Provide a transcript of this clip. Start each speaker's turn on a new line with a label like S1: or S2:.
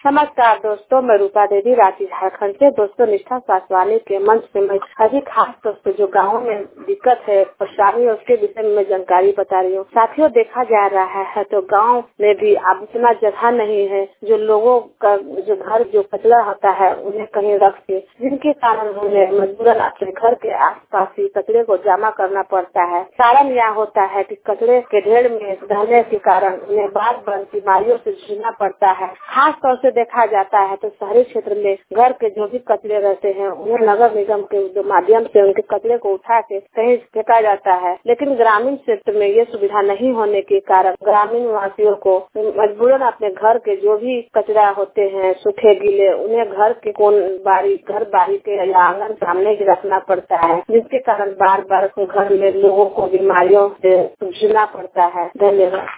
S1: नमस्कार दोस्तों, मैं रूपा देवी रांची झारखंड से। दोस्तों, निष्ठा स्वास्थ्य वाणी के मंच से मैं अभी खास तौर से जो गाँव में दिक्कत है, परेशानी है, उसके विषय में मैं जानकारी बता रही हूँ। साथियों, देखा जा रहा है तो गाँव में भी अब इतना जगह नहीं है जो लोगों का जो घर जो कचरा होता है उन्हें कहीं रख के, जिनके कारण उन्हें मजबूरन अपने घर के आसपास ही कचरे को जमा करना पड़ता है। कारण यह होता है कि कचरे के ढेर में रहने के कारण उन्हें बार बार बीमारियों से जूझना पड़ता है। खास तौर से देखा जाता है तो शहरी क्षेत्र में घर के जो भी कचरे रहते हैं उन्हें नगर निगम के माध्यम से उनके कचरे को उठा के कहीं फेंका जाता है, लेकिन ग्रामीण क्षेत्र में ये सुविधा नहीं होने के कारण ग्रामीण वासियों को मजबूरन अपने घर के जो भी कचरा होते हैं, सूखे गीले, उन्हें घर के घर बारी के या आंगन सामने ही रखना पड़ता है, जिसके कारण बार बार घर में लोगों को बीमारियों से जूझना पड़ता है। धन्यवाद।